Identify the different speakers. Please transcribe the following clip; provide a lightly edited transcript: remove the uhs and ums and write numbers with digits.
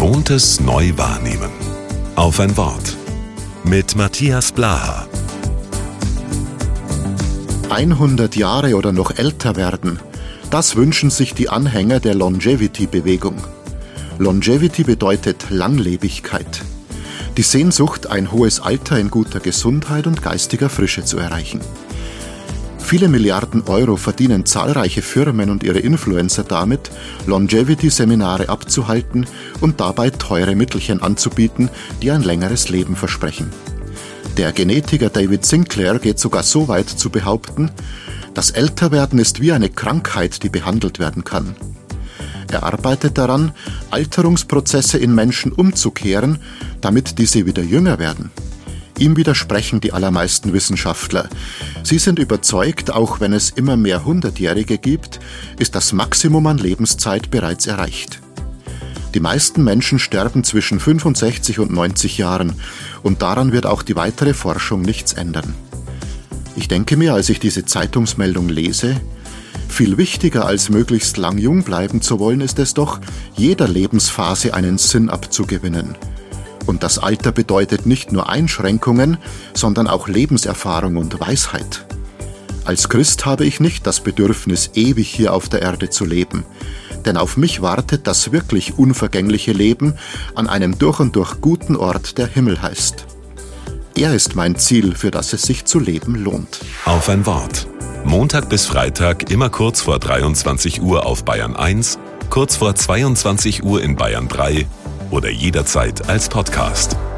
Speaker 1: Gewohntes neu wahrnehmen. Auf ein Wort. Mit Matthias Blaha.
Speaker 2: 100 Jahre oder noch älter werden, das wünschen sich die Anhänger der Longevity-Bewegung. Longevity bedeutet Langlebigkeit. Die Sehnsucht, ein hohes Alter in guter Gesundheit und geistiger Frische zu erreichen. Viele Milliarden Euro verdienen zahlreiche Firmen und ihre Influencer damit, Longevity-Seminare abzuhalten und dabei teure Mittelchen anzubieten, die ein längeres Leben versprechen. Der Genetiker David Sinclair geht sogar so weit zu behaupten, das Älterwerden ist wie eine Krankheit, die behandelt werden kann. Er arbeitet daran, Alterungsprozesse in Menschen umzukehren, damit diese wieder jünger werden. Ihm widersprechen die allermeisten Wissenschaftler. Sie sind überzeugt, auch wenn es immer mehr Hundertjährige gibt, ist das Maximum an Lebenszeit bereits erreicht. Die meisten Menschen sterben zwischen 65 und 90 Jahren und daran wird auch die weitere Forschung nichts ändern. Ich denke mir, als ich diese Zeitungsmeldung lese, viel wichtiger als möglichst lang jung bleiben zu wollen, ist es doch, jeder Lebensphase einen Sinn abzugewinnen. Und das Alter bedeutet nicht nur Einschränkungen, sondern auch Lebenserfahrung und Weisheit. Als Christ habe ich nicht das Bedürfnis, ewig hier auf der Erde zu leben. Denn auf mich wartet das wirklich unvergängliche Leben an einem durch und durch guten Ort, der Himmel heißt. Er ist mein Ziel, für das es sich zu leben lohnt.
Speaker 1: Auf ein Wort. Montag bis Freitag immer kurz vor 23 Uhr auf Bayern 1, kurz vor 22 Uhr in Bayern 3 oder jederzeit als Podcast.